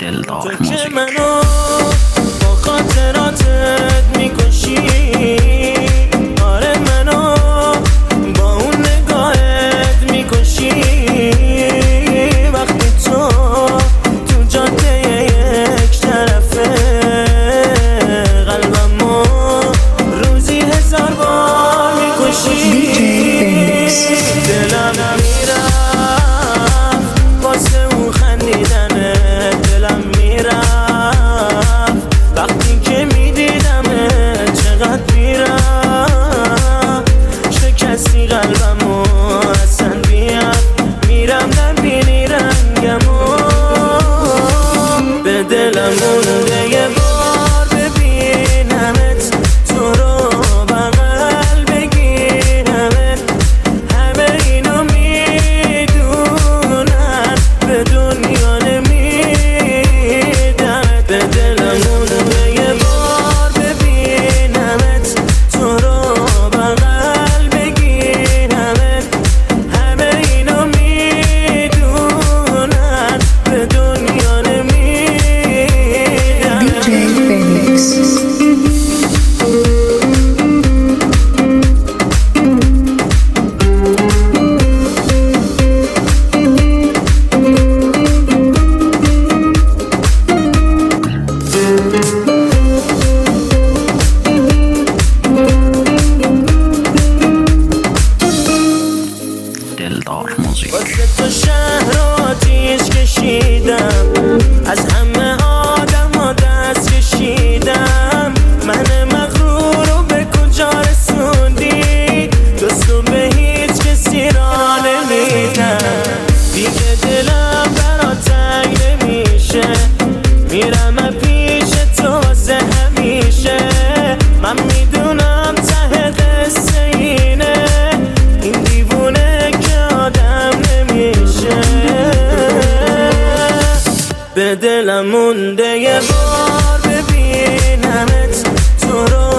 دلدار تو که موزیک. منو با خاطراتت میکشی، آره منو با اون نگاهت میکشی. وقتی تو جاده یک طرفه قلبمو روزی 1000 بار میکشی. دلم میرفت واسه اون خندیدنه، دلم میرفت وقتی که میدیدمه، چقدر میرفت شکستی قلبمو اصلا بیاد. میرم نبینی رنگمو، به دلم مونده یه بار ببینمت، تو رو بغل بگیرمت. همه اینو میدونن، به دنیا نمیدمت. به دلم مونده یه بار ببینمت، تو رو بغل بگیرمت. همه اینو میدونن، به دنیا نمیدمت. دلدار موزیک. واسه تو شهر آتیش کشیدم، از همه آدم دست کشیدم. من مغرور رو به کجا رسوندی، دوستو به هیچ کسی را نمیدم. دیگه دلم برا تنگ نمیشه، میرم پیش تو واسه همیشه. من میدونم ته قصه اینه، این دیوونه که آدم نمیشه. به دلم مونده یه بار ببینمت، تو رو